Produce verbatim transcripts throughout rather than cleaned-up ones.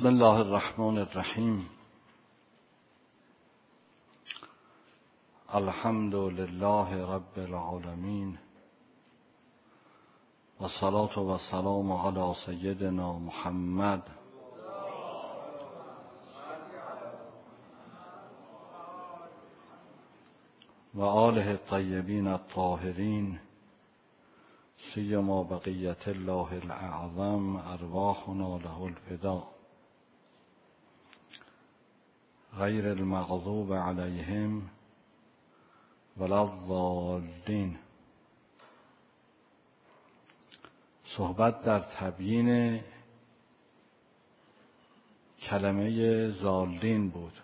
بسم الله الرحمن الرحیم. الحمد لله رب العالمین و صلاة و سلام علی سیدنا محمد و آله الطیبین الطاهرین سیما بقیت الله الاعظم ارواحنا له الفدا غیر المغضوب علیهم ولا الضالین. صحبت در تبیین کلمه ضالین بود.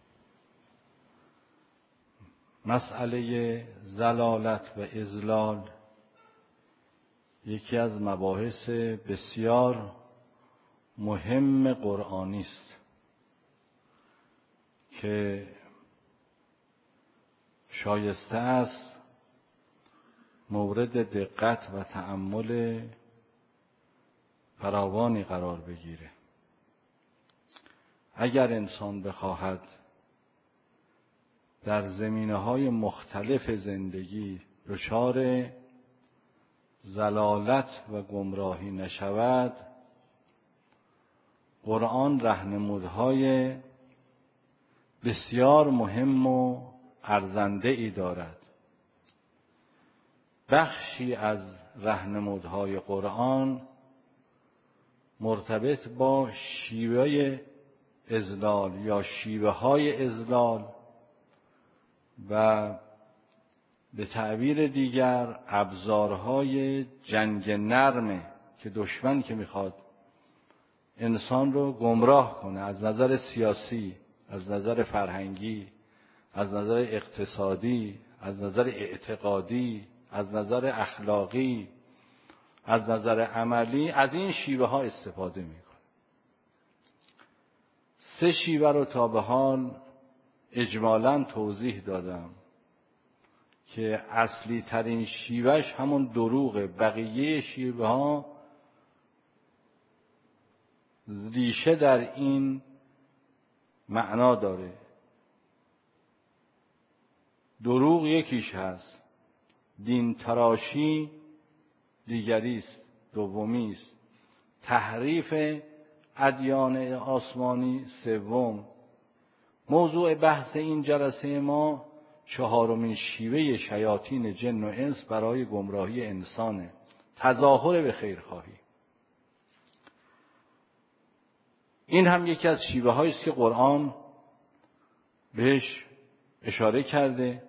مسئله ضلالت و اضلال یکی از مباحث بسیار مهم قرآنی است که شایسته است مورد دقت و تأمل فراوانی قرار بگیره. اگر انسان بخواهد در زمینه‌های مختلف زندگی دچار ضلالت و گمراهی نشود، قرآن راهنمودهای بسیار مهم و ارزنده‌ای دارد. بخشی از راهنمودهای قرآن مرتبط با شیوه اضلال یا شیوه های اضلال و به تعبیر دیگر ابزارهای جنگ نرمه که دشمن که میخواد انسان رو گمراه کنه، از نظر سیاسی، از نظر فرهنگی، از نظر اقتصادی، از نظر اعتقادی، از نظر اخلاقی، از نظر عملی، از این شیوه ها استفاده میکنه. سه شیوه رو تا به حال اجمالاً توضیح دادم که اصلی ترین شیوهش همون دروغه. بقیه شیوه ها ریشه در این معنا داره. دروغ یکیش هست، دین تراشی دیگری است، دومی است، تحریف ادیان آسمانی سوم. موضوع بحث این جلسه ما چهارمین شیوه شیاطین جن و انس برای گمراهی انسانه، تظاهر به خیرخواهی. این هم یکی از شیوه هایی است که قرآن بهش اشاره کرده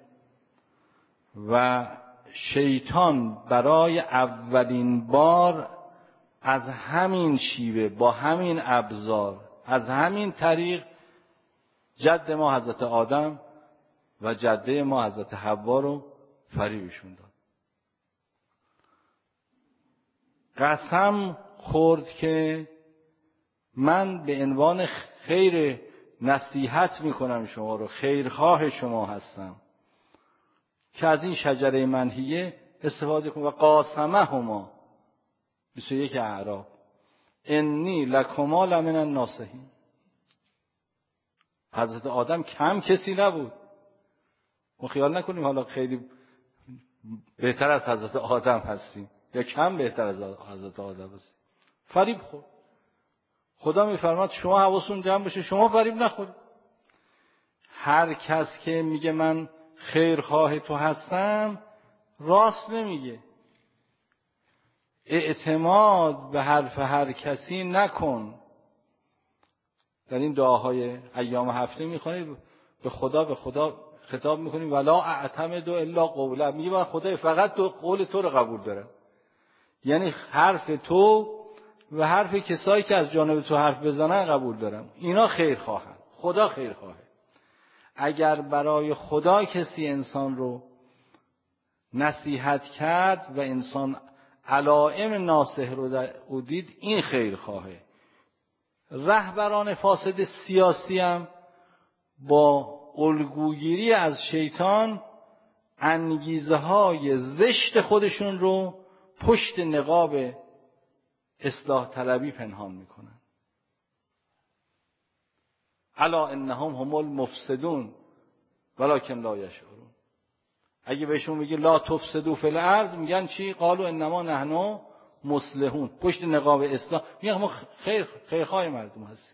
و شیطان برای اولین بار از همین شیوه، با همین ابزار، از همین طریق جد ما حضرت آدم و جده ما حضرت حوا رو فریبشون داد. قسم خورد که من به عنوان خیر نصیحت میکنم شما رو، خیرخواه شما هستم که از این شجره منهیه استفاده کن. و قاسمهما بیست و یک اعراف انی لکما لمن الناصحین. حضرت آدم کم کسی نبود. ما خیال نکنیم حالا خیلی بهتر از حضرت آدم هستیم یا کم بهتر از حضرت آدم هستیم. فریب خورد. خدا میفرماد شما حواستون جمع باشه، شما فریب نخورید. هر کس که میگه من خیرخواه تو هستم راست نمیگه. اعتماد به حرف هر کسی نکن. در این دعاهای ایام هفته میخونید به خدا به خدا خطاب میکنیم ولا اعتمد الا قوله. میگه من خدای فقط تو قول تو رو قبول دارم. یعنی حرف تو و حرف کسایی که از جانب تو حرف بزنن قبول دارم. اینا خیرخواهن، خدا خیرخواهه. اگر برای خدا کسی انسان رو نصیحت کرد و انسان علائم ناصح رو دید، این خیرخواهه. رهبران فاسد سیاسی هم با الگوگیری از شیطان انگیزه های زشت خودشون رو پشت نقاب اصلاح طلبی پنهان میکنن. الا انهم هم المفسدون ولکن لا یشعرون. اگه بهشون بگی لا تفسدوا فی الارض میگن چی؟ قالوا انما نحن مصلحون. پشت نقاب اسلام میگن ما خیر خیرخواه مردم هستیم.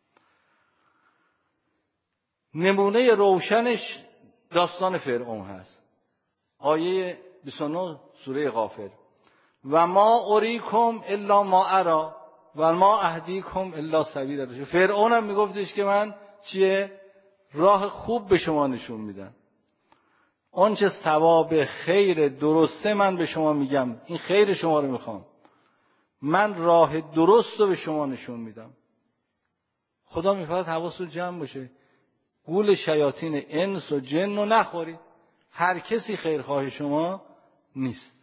نمونه روشنش داستان فرعون هست. آیه بیست و نه سوره غافر. و ما اریکم الا ما ارا و ما اهدیکم الا سبیل الرشد. فرعون هم میگفتش که من چیه؟ راه خوب به شما نشون میدم. اون چه ثواب خیر درسته من به شما میگم، این خیر شما رو میخوام، من راه درست رو به شما نشون میدم. خدا میفرماید حواستون جمع باشه، گول شیاطین انس و جن رو نخوری. هر کسی خیرخواه شما نیست.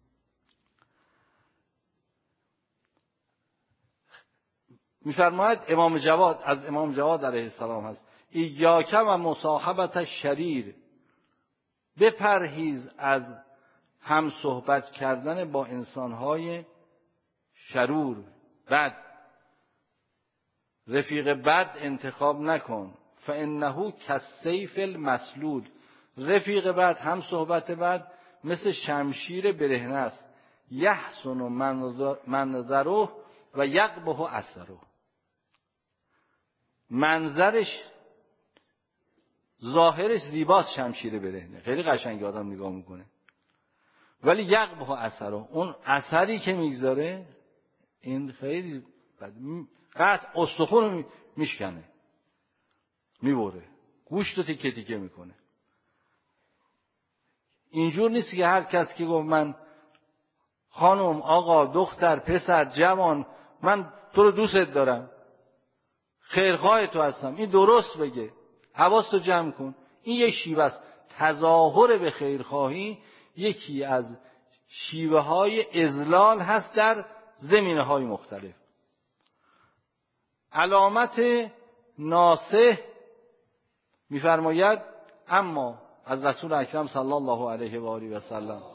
میفرماید امام جواد، از امام جواد علیه السلام هست، ایاک و مصاحبت الشریر، بپرهیز از هم صحبت کردن با انسانهای شرور، بد. رفیق بد انتخاب نکن، فانه کالسیف المسلول. رفیق بد، هم صحبت بد مثل شمشیر برهنه است، یحسن منظره و یقبح اثره. منظرش ظاهرش زیباست، شمشیر برهنه خیلی قشنگ آدم نگاه میکنه، ولی یقبح اثره، اون اثری که میگذاره این خیلی قطع استخون رو میشکنه، میبره، گوشت رو تیکه تیکه میکنه. اینجور نیست که هر کس که گفت من خانم، آقا، دختر، پسر، جوان، من تو رو دوست دارم، خیرخواه تو هستم، این درست بگه، حواستو جمع کن. این یک شیوه است. تظاهر به خیرخواهی یکی از شیوه های اذلال هست در زمینه های مختلف. علامت ناصح میفرماید اما از رسول اکرم صلی الله علیه و آله و سلم،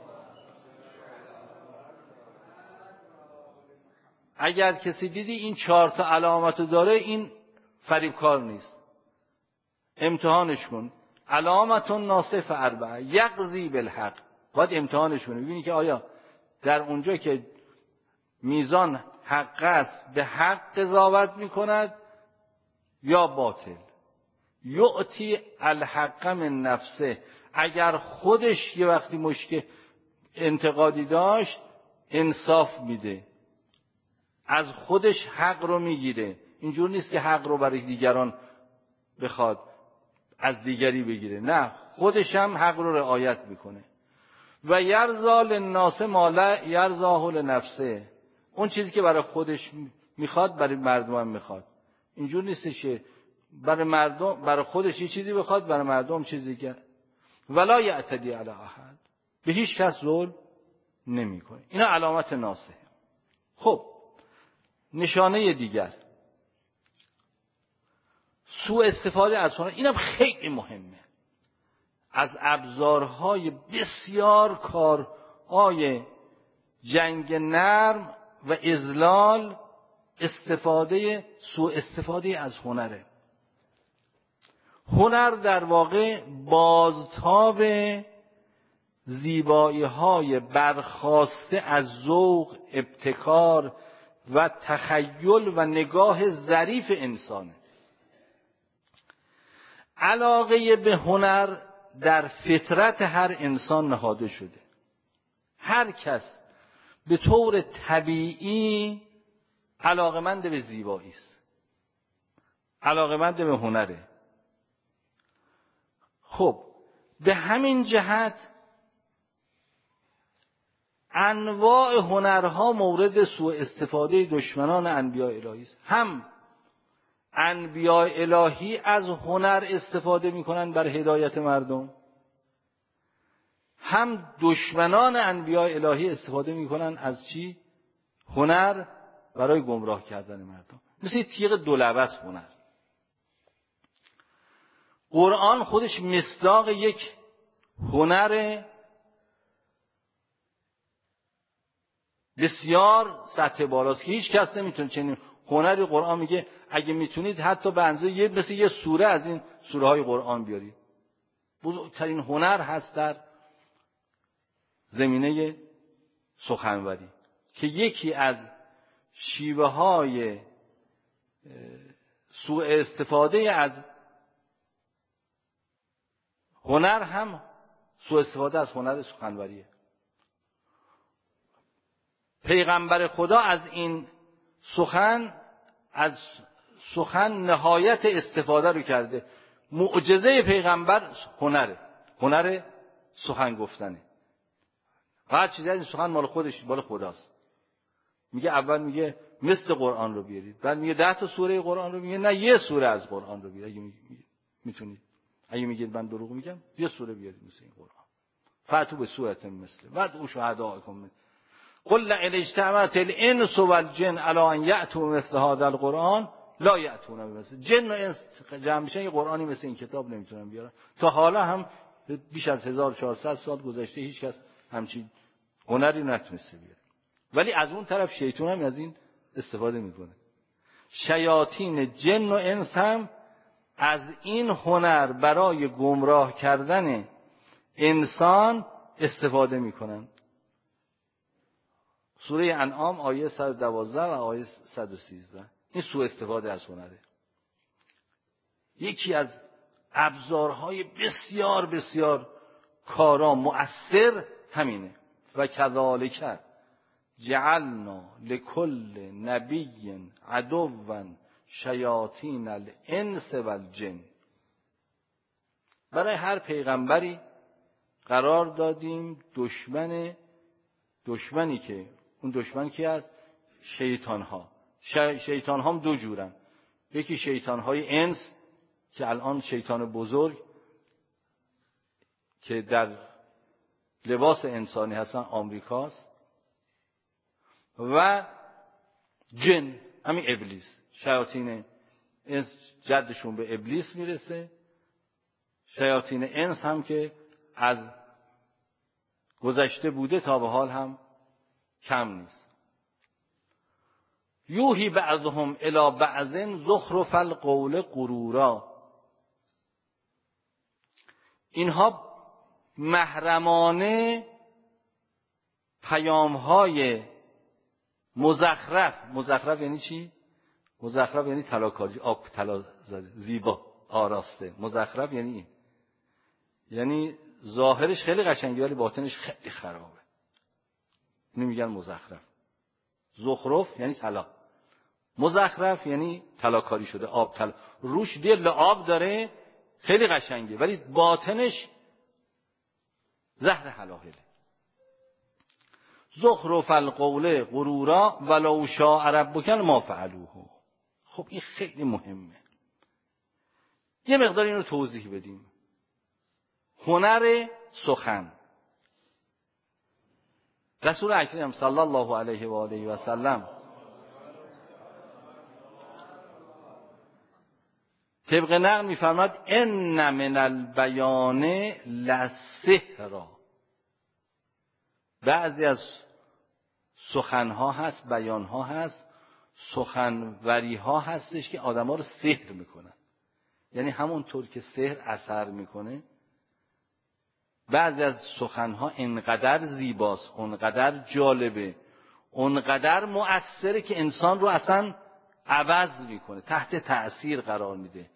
اگر کسی دیدی این چهار تا علامت داره، این فریبکار نیست، امتحانش کن. علامت ناصح اربعه، یقضی بالحق. باید امتحانش کنی ببینی که آیا در اونجا که میزان حق است به حق قضاوت میکند یا باطل. یعطی الحق من نفسه، اگر خودش یه وقتی مشکل انتقادی داشت انصاف میده، از خودش حق رو میگیره. اینجور نیست که حق رو برای دیگران بخواد از دیگری بگیره، نه، خودش هم حق رو رعایت میکنه. و یرضا للناس ما لا یرضاه لنفسه، اون چیزی که برای خودش میخواد برای مردم هم میخواد. اینجور نیست که برای مردم برای خودش یه چیزی بخواد برای مردم چیزی که. ولا یعتدی علی احد، به هیچ کس ظلم نمیکنه. اینا علامت ناصح. خب نشانه دیگر سوء استفاده از هنر، اینم خیلی مهمه. از ابزارهای بسیار کارهای جنگ نرم و اذلال استفاده سوء استفاده از هنره. هنر در واقع بازتاب زیبایی‌های برخاسته از ذوق، ابتکار و تخیل و نگاه ظریف انسانه. علاقه به هنر در فطرت هر انسان نهاده شده. هر کس به طور طبیعی علاقمند به زیبایی است، علاقمند به هنره. خب به همین جهت انواع هنرها مورد سوء استفاده دشمنان انبیاء الهی است. هم انبیاء الهی از هنر استفاده میکنن برای هدایت مردم، هم دشمنان انبیاء الهی استفاده میکنن از چی؟ هنر برای گمراه کردن مردم. مثل تیغ دولبه است هنر. قرآن خودش مصداق یک هنر بسیار سطح بالاست که هیچ کس نمیتونه چنین هنری قرآن میگه اگه میتونید حتی به اندازه یه مثل یه سوره از این سوره های قرآن بیارید. بزرگترین هنر هست در زمینه سخنوری که یکی از شیوه های سوء استفاده از هنر هم سوء استفاده از هنر سخنوریه. پیغمبر خدا از این سخن از سخن نهایت استفاده رو کرده. معجزه پیغمبر هنره، هنر سخن گفتنه. هر چیزی از این سخن مال خودش، مال خداست. میگه اول میگه مثل قرآن رو بیارید، بعد میگه ده تا سوره قرآن رو، میگه نه یه سوره از قرآن رو بیارید اگه میتونید. اگه میگید من دروغ میگم، یه سوره بیارید مثل این قرآن. فاتو به سورة مثل بعد او شهداءکم قل ان اجتمعت الانس والجن على ان یأتوا مثل هذا القرآن لا یأتون بمثل. جن و انس جمع بشن یه قرآنی مثل این کتاب نمیتونن بیارن. تا حالا هم بیش از هزار و چهارصد سال گذشته هیچ کس همچین هنری نتونسته بیاره. ولی از اون طرف شیطان هم از این استفاده میکنه. شیاطین جن و انس هم از این هنر برای گمراه کردن انسان استفاده میکنن. سوره انعام آیه صد و دوازده و آیه صد و سیزده. این سوء استفاده از هنره. یکی از ابزارهای بسیار بسیار کارا مؤثر همینه. و کذالک جعلنا لكل نبی عدوا شیاطین الانس والجن. برای هر پیغمبری قرار دادیم دشمن دشمنی که اون دشمن کی است؟ شیطان ها. شیطان ها هم دو جورن. یکی شیطان های انس که الان شیطان بزرگ که در لباس انسانی هستن آمریکاست، و جن همین ابلیس. شیاطین انس جدشون به ابلیس میرسه. شیاطین انس هم که از گذشته بوده تا به حال هم کم نیست. یوحی بعضهم الی بعض زخرف القول غرورا. اینها محرمانه پیام‌های مزخرف. مزخرف یعنی چی؟ مزخرف یعنی طلاکاری، آب طلا زده، زیبا آراسته. مزخرف یعنی این، یعنی ظاهرش خیلی قشنگه ولی باطنش خیلی خرابه. اینو میگن مزخرف. زخرف یعنی طلا، مزخرف یعنی طلاکاری شده، آب طلا روش دیگه لعاب داره، خیلی قشنگه ولی باطنش زهر حلاهله. زخرف القول غرورا ولو شاء ربک ما فعلوه. خب این خیلی مهمه. یه مقدار اینو توضیح بدیم. هنر سخن. رسول اکرم صلی الله علیه و آله و سلم طبق نقل می‌فرماد ان من البیان لسحرا. بعضی از سخنها هست، بیانها هست، سخنوریها هستش که آدم‌ها رو سحر میکنن. یعنی همونطور که سحر اثر میکنه، بعضی از سخنها انقدر زیباست، انقدر جالبه، انقدر مؤثره که انسان رو اصلا عوض میکنه، تحت تأثیر قرار میده.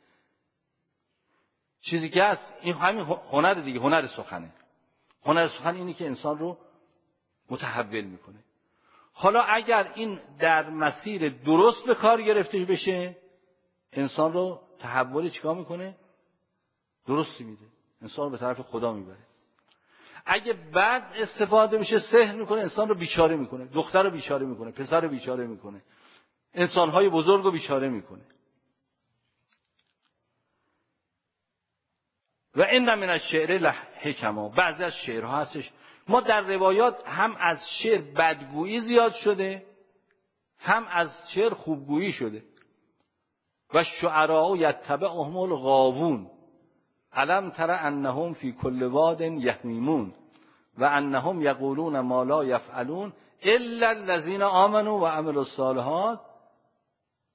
چیزی که هست این همین هنر دیگه، هنر سخنه. هنر سخن اینی که انسان رو متحول میکنه. حالا اگر این در مسیر درست به کار گرفته بشه، انسان رو تحولی چیکار میکنه؟ درستی میده، انسان رو به طرف خدا میبره. اگه بد استفاده میشه، سحر میکنه، انسان رو بیچاره میکنه، دختر رو بیچاره میکنه، پسر رو بیچاره میکنه، انسانهای بزرگ رو بیچاره میکنه. و این من الشعر لحکما. بعضی از شعرها هستش ما در روایات هم از شعر بدگویی زیاد شده، هم از شعر خوبگویی شده. و شعراء یتبعهم الغاوون الم تر انهم فی کل واد یهیمون و انهم یقولون ما لا یفعلون الا الذین آمنوا و عملوا الصالحات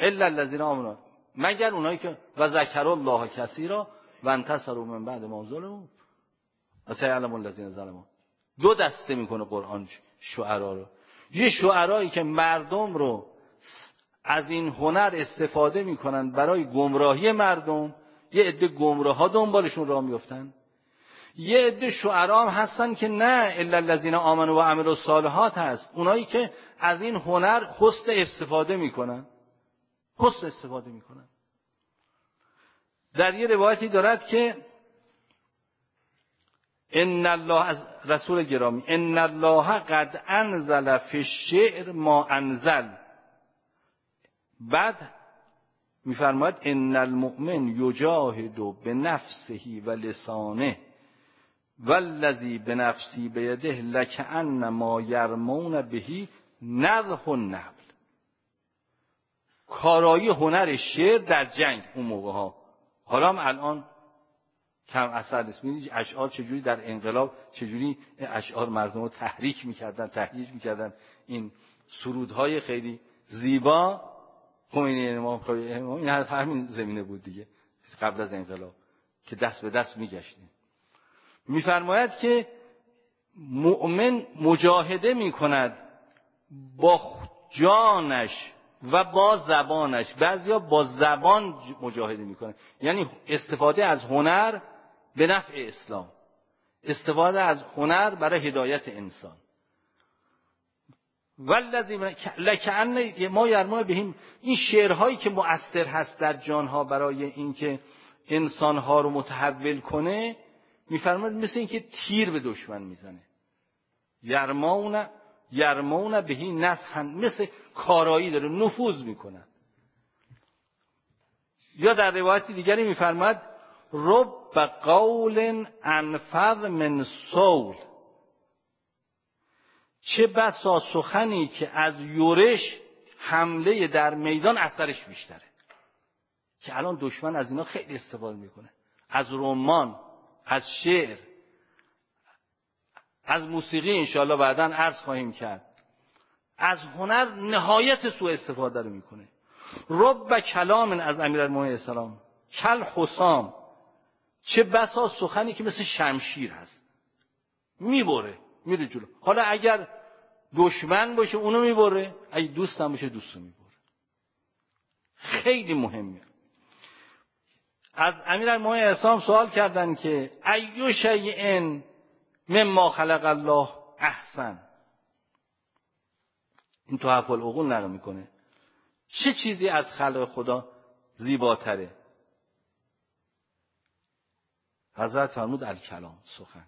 الا الذین آمنوا، مگر اونایی که و ذکر الله کثیرا و انتصروا من بعد ما ظلموا و سیعلم الذین ظلموا. دو دسته میکنه قرآن شعرا رو. یه شعرایی که مردم رو از این هنر استفاده میکنن برای گمراهی مردم، یه عده گمراه ها دنبالشون راه میفتن. یه عده شعرا هم هستن که نه، الا الذین آمنوا و عملوا الصالحات هست، اونایی که از این هنر حسن استفاده میکنن، حسن استفاده میکنن. در یه روایتی دارد که ان الله، از رسول گرامی، ان الله قد انزل فی الشعر ما انزل. بعد میفرماید ان المؤمن یجاهد بنفسه و لسانه والذی بنفسی بیده لکأن ما یرمون بهی نضح النبل. کارایی هنر شعر در جنگ اون موقع ها، حالا هم الان کم اثر نیست. می‌بینید اشعار چجوری در انقلاب چجوری اشعار مردم رو تحریک میکردن، تهییج میکردن. این سرودهای خیلی زیبا خمینی امام این همین زمینه بود دیگه، قبل از انقلاب که دست به دست میگشتیم. میفرماید که مؤمن مجاهده میکند با جانش و با زبانش. بعضیا با زبان مجاهده میکنن، یعنی استفاده از هنر به نفع اسلام، استفاده از هنر برای هدایت انسان. والذی لکأن ما یرمون بهم، این شعرهایی که مؤثر هست در جانها برای اینکه انسانها رو متحول کنه، میفرماید مثل اینکه تیر به دشمن میزنه. یرمون یرمون بهی نصحا، مثل کارایی داره، نفوذ میکنن. یا در روایت دیگری میفرماید رب قول انفذ من صول، چه بسا سخنی که از یورش حمله در میدان اثرش بیشتره. که الان دشمن از اینا خیلی استفاده میکنه، از رمان، از شعر، از موسیقی، انشاءالله بعداً عرض خواهیم کرد. از هنر نهایت سوء استفاده رو میکنه. رب کلام از امیرالمومنین السلام کل حسام، چه بسا سخنی که مثل شمشیر هست، میبره میره جلو. حالا اگر دشمن باشه اونو میبره، اگه دوست هم باشه دوستو میبره. خیلی مهمه. از امیرالمومنین السلام سوال کردن که ایو شیء مما خلق الله احسن، این تو تحف العقول نقل میکنه، چه چیزی از خلق خدا زیباتره؟ حضرت فرمود الکلام، سخن.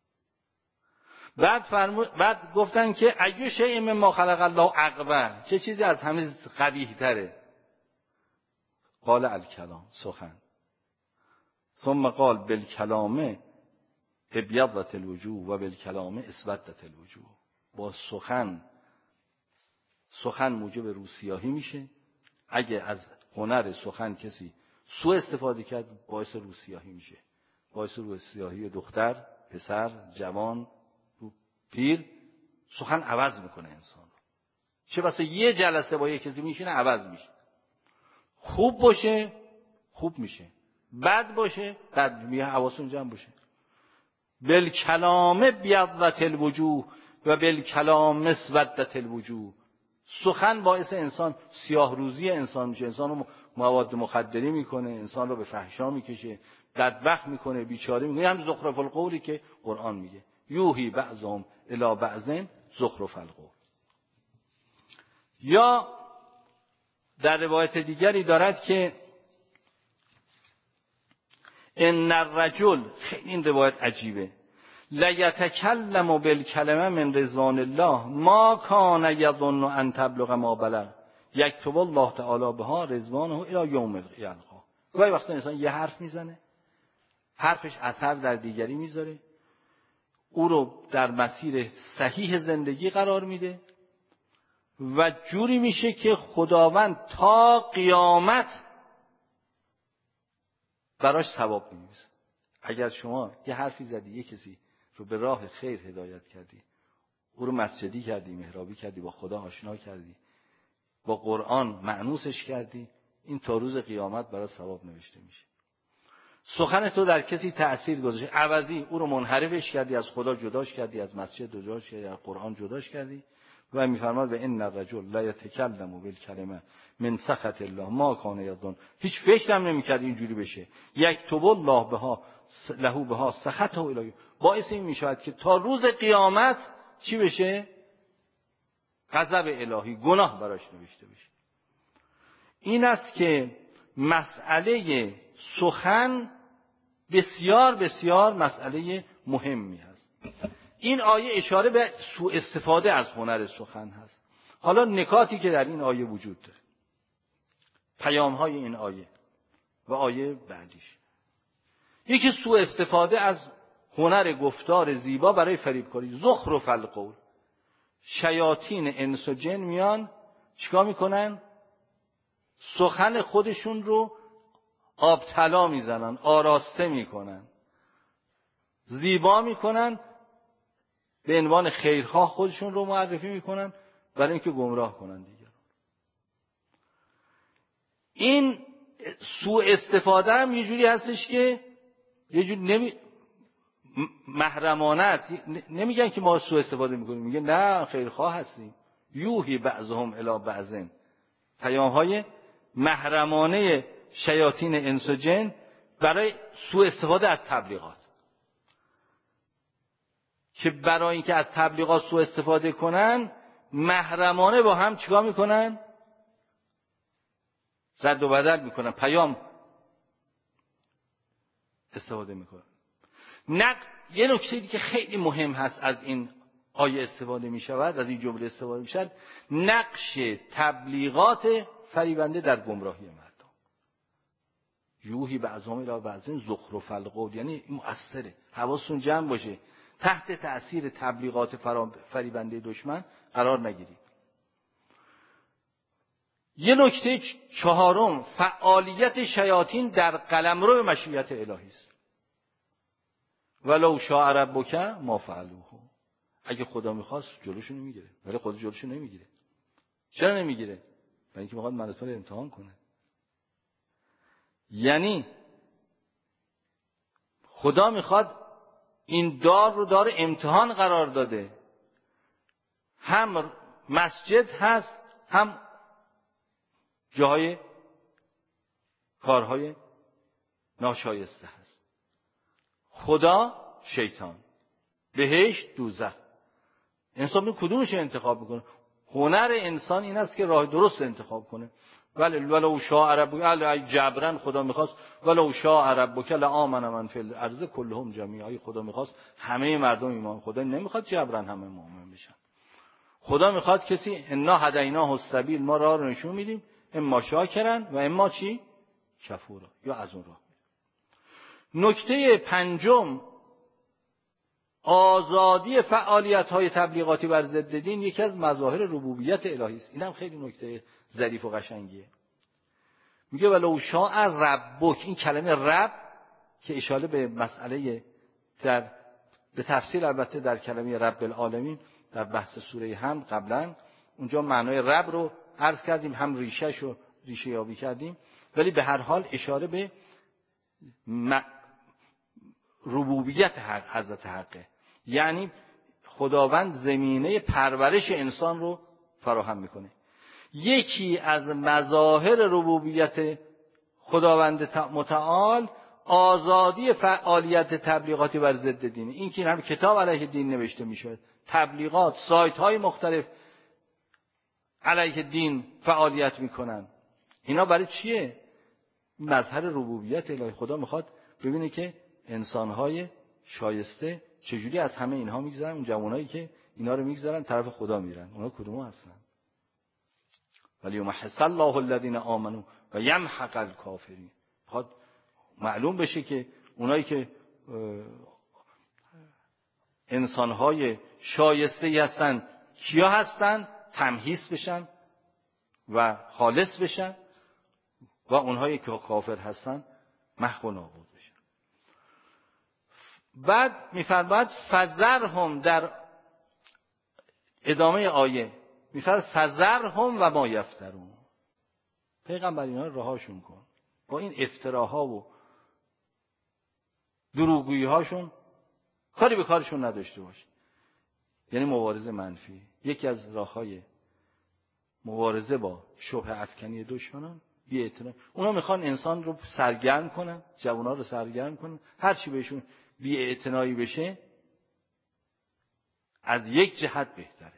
بعد فرمود، بعد گفتن که ایو شیء مما خلق الله اقبح، چه چیزی از همه قبیح تره؟ قال الکلام، سخن. ثم قال بالکلام ابیضت الوجوه و بالکلام اسودت الوجوه. با سخن، سخن موجب روسیاهی میشه. اگه از هنر سخن کسی سوء استفاده کرد باعث روسیاهی میشه، باعث روسیاهی دختر، پسر، جوان، پیر. سخن عوض میکنه انسان رو. چه بسا یه جلسه با یه کسی میشینه عوض میشه. خوب باشه خوب میشه، بد باشه بد میشه. حواستون جمع باشه. بالکلام بیضت الوجوه و بالکلام اسودت الوجوه. سخن باعث انسان سیاه روزی انسان میشه، انسان رو مواد مخدری میکنه، انسان رو به فحشا میکشه، بدبخت میکنه، بیچاره میکنه. هم زخرف القولی که قرآن میگه یوحی بعضهم الی بعض زخرف القول. یا در روایت دیگری دارد که ان الرجل، خیلی این روایت عجیبه، لیتکلم بالکلمه من رضوان الله ما کان یظن ان تبلغ ما بلغ یکتب الله تعالی بها رضوانه الی یوم یلقا. گاهی وقتا انسان یه حرف میزنه، حرفش اثر در دیگری میذاره، او رو در مسیر صحیح زندگی قرار میده و جوری میشه که خداوند تا قیامت براش ثواب می‌نویسه. اگر شما یه حرفی زدی، یه کسی رو به راه خیر هدایت کردی، او رو مسجدی کردی، محرابی کردی، با خدا آشنا کردی، با قرآن مأنوسش کردی، این تا روز قیامت برای ثواب نوشته میشه. سخن تو در کسی تأثیر گذاشت، عوضی او رو منحرفش کردی، از خدا جداش کردی، از مسجد جداش کردی، از قرآن جداش کردی. و میفرماد و ان الرجل لا یتکلم بالکلمه من سخط الله ما کان یظن، هیچ فکرم نمیکرد اینجوری بشه. یکتب الله بها له بها سخطه الهی، باعث این میشود که تا روز قیامت چی بشه؟ غضب الهی، گناه براش نوشته بشه. این است که مسئله سخن بسیار بسیار مسئله مهمی هست. این آیه اشاره به سوء استفاده از هنر سخن هست. حالا نکاتی که در این آیه وجود داره، پیام‌های این آیه و آیه بعدیش. یکی سوء استفاده از هنر گفتار زیبا برای فریبکاری، زخرف القول. شیاطین انس و جن میان چیکار میکنن؟ سخن خودشون رو آب طلا میزنن، آراسته میکنن، زیبا میکنن، به عنوان خیرخواه خودشون رو معرفی میکنن برای اینکه گمراه کنن دیگران. این سوء استفاده هم یه جوری هستش که یه جوری نمی محرمانه است. نمیگن که ما سوء استفاده میکنیم، میگن نه خیرخواه هستیم. یوهی بعضهم الی بعضن، پیام‌های محرمانه شیاطین انس و جن برای سوء استفاده از تبلیغات، که برای اینکه از تبلیغات سوء استفاده کنن محرمانه با هم چیکار میکنن؟ رد و بدل میکنن، پیام استفاده میکنن. نق یه نکته که خیلی مهم هست از این آیه استفاده میشود، از این جمله استفاده میشود، نقش تبلیغات فریبنده در گمراهی مردم. یوهی بعضهم الی بعض زخرف القول، یعنی مؤثره. حواستون جمع باشه، تحت تأثیر تبلیغات فریبنده دشمن قرار نگیرید. یه نکته چهارم، فعالیت شیاطین در قلمرو مشیت الهی است. ولو شاء ربک ما فعلوه، اگه خدا میخواست جلوشو نمیگیره، ولی خدا جلوشو نمیگیره. چرا نمیگیره؟ برای اینکه میخواد مردم رو امتحان کنه. یعنی خدا میخواد، این دار رو دار امتحان قرار داده، هم مسجد هست هم جاهای کارهای ناشایسته هست. خدا، شیطان، بهشت، دوزخ. انسان می کدومش انتخاب میکنه؟ هنر انسان این است که راه درست انتخاب کنه. ولی ولو شاء ربک، اگه جبران خدا میخواست، ولو شاء ربک لآمن من فی الارض کلهم جمیعا، خدا میخواست همه مردم ایمان. خدا نمیخواد جبران همه مؤمن بشن. خدا میخواد کسی، انا هدیناه السبیل، ما راه رو نشون میدیم، اما شاکرن و اما چی؟ کفورا، یا از اون راه. نکته پنجم، آزادی فعالیت‌های تبلیغاتی بر ضد دین یکی از مظاهر ربوبیت الهی است. این هم خیلی نکته ظریف و قشنگیه. میگه ولو شاء ربک، این کلمه رب که اشاره به مسئله در به تفصیل البته در کلمه رب العالمین در بحث سوره هم قبلا اونجا معنای رب رو عرض کردیم، هم ریشه‌ش رو ریشه یابی کردیم، ولی به هر حال اشاره به ربوبیت حق حضرت حقه. یعنی خداوند زمینه پرورش انسان رو فراهم میکنه. یکی از مظاهر ربوبیت خداوند متعال آزادی فعالیت تبلیغاتی بر ضد دین. این که هم کتاب علیه دین نوشته میشه، تبلیغات، سایت های مختلف علیه دین فعالیت میکنن. اینا برای چیه؟ مظهر ربوبیت الهی. خدا میخواد ببینه که انسان‌های شایسته چجوری از همه اینها میگذرن. اون جوانایی که اینا رو میگذرن طرف خدا میرن، اونا کدوم هستن؟ ولی یمحص الله الذین آمنوا و یمحق الکافرین. میخواد معلوم بشه که اونایی که انسان‌های شایسته‌ای هستن کیا هستن، تمحیص بشن و خالص بشن، و اونهایی که کافر هستن محو و نابود بشن. بعد میفرماید فذرهم، در ادامه آیه میفرد فذرهم و ما یفترون. پیغمبر اینا رو رهاشون کن، با این افتراها و دروغگویی هاشون کاری به کارشون نداشته باش. یعنی مبارزه منفی. یکی از راههای مبارزه با شبهه افکنی دشمنان بی‌اعتنا. اونا میخوان انسان رو سرگرم کنن، جوانا رو سرگرم کنن، هر چی بهشون بی‌اعتنایی بشه از یک جهت بهتره.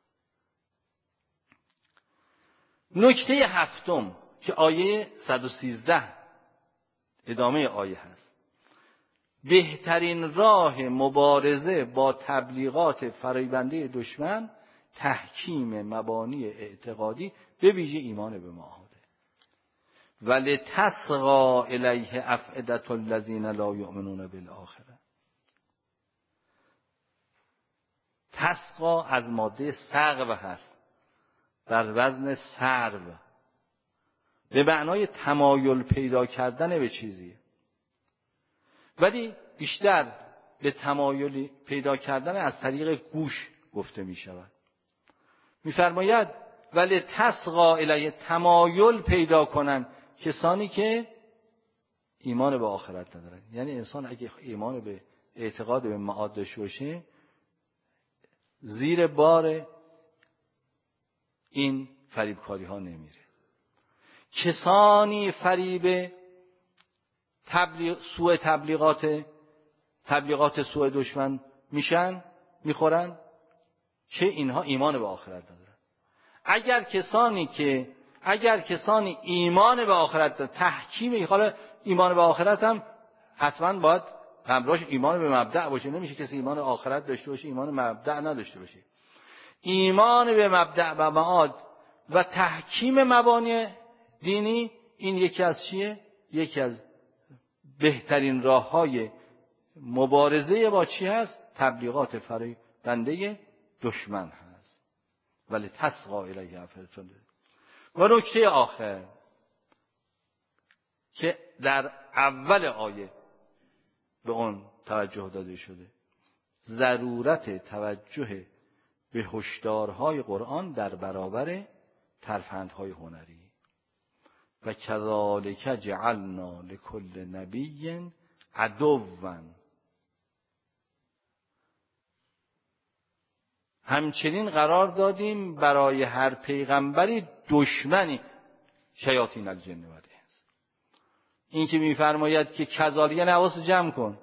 نکته هفتم که آیه صد و سیزده ادامه آیه هست، بهترین راه مبارزه با تبلیغات فریبنده دشمن تحکیم مبانی اعتقادی به ویژه ایمان به معاده. ولتصغی الیه افئدة الذین لا یؤمنون بالآخرة. تسقا از ماده سقو هست، در وزن سرو، به معنای تمایل پیدا کردن به چیزی، ولی بیشتر به تمایل پیدا کردن از طریق گوش گفته می شود. می فرماید ولی تصغی الیه، تمایل پیدا کنن کسانی که ایمان به آخرت ندارن. یعنی انسان اگه ایمان به اعتقاد به معاد داشته باشه، زیر بار این فریبکاری ها نمیره. کسانی فریب تبلیغ سوء تبلیغات تبلیغات سوء دشمن میشن، میخورن که اینها ایمان به آخرت ندارن. اگر کسانی که اگر کسانی ایمان به آخرت دارن، تحکیم حالا ایمان به آخرت هم حتما باید همراهش ایمان به مبدأ باشه. نمیشه کسی ایمان به آخرت داشته باشه ایمان به مبدأ نداشته باشه. ایمان به مبدأ و معاد و تحکیم مبانی دینی، این یکی از چیه؟ یکی از بهترین راه‌های مبارزه با چی هست؟ تبلیغات فریبنده دشمن هست. ولی تصغی الیه افئدة. و نکته آخر که در اول آیه به اون توجه داده شده، ضرورت توجه به هشدارهای قرآن در برابر ترفندهای هنری. و کذالک جعلنا لکل نبی عدوا، همچنین قرار دادیم برای هر پیغمبری دشمنی، شیاطین الجن و الانس. این که میفرماید که کذالک، یعنی حواس جمع کن،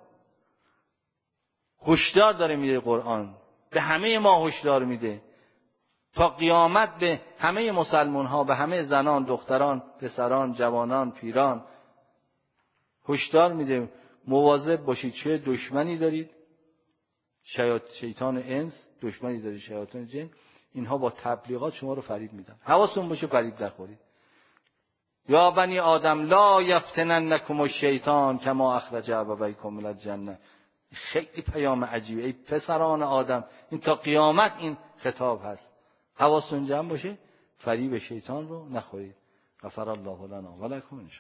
هشدار داره میده قرآن، به همه ما هشدار میده، تا قیامت به همه مسلمان ها، به همه زنان، دختران، پسران، جوانان، پیران هشدار میده مواظب باشید. چه دشمنی دارید؟ شیطان انس، دشمنی دارید شیاطین جن. اینها با تبلیغات شما رو فریب میدن، حواستون باشه فریب نخورید. یا بنی آدم لا یفتننکم الشیطان کما اخرج ابویکم من الجنه. خیلی پیام عجیبه. ای پسران آدم، این تا قیامت این خطاب هست. حواستون جمع باشه فریب شیطان رو نخورید. غفر الله لنا و لکم.